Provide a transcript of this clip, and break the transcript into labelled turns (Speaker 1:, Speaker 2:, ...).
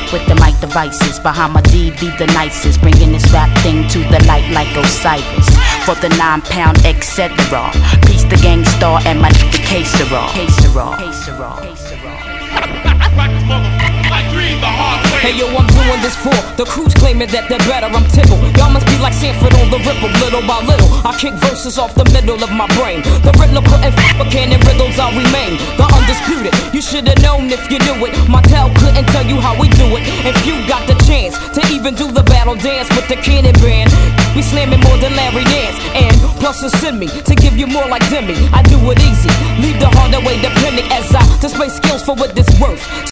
Speaker 1: with the mic devices. Behind my D be the nicest, bringing this rap thing to the light like Osiris. For the 9-pound, etc. Peace the gang star and my the K-Sera.
Speaker 2: Hey yo, I'm doing this for the crews claiming that they're better, I'm tickled. Y'all must be like Sanford on the Ripple, little by little I kick verses off the middle of my brain. The Riddler putting cannon riddles, I'll remain the undisputed. You should've known if you knew it. Martel couldn't tell you how we do it. If you got the chance to even do the battle dance with the cannon band, we slamming more than Larry Nance. And plus to send me to give you more like Demi. I do it easy, leave the harder way depending as I display skills for what this worth.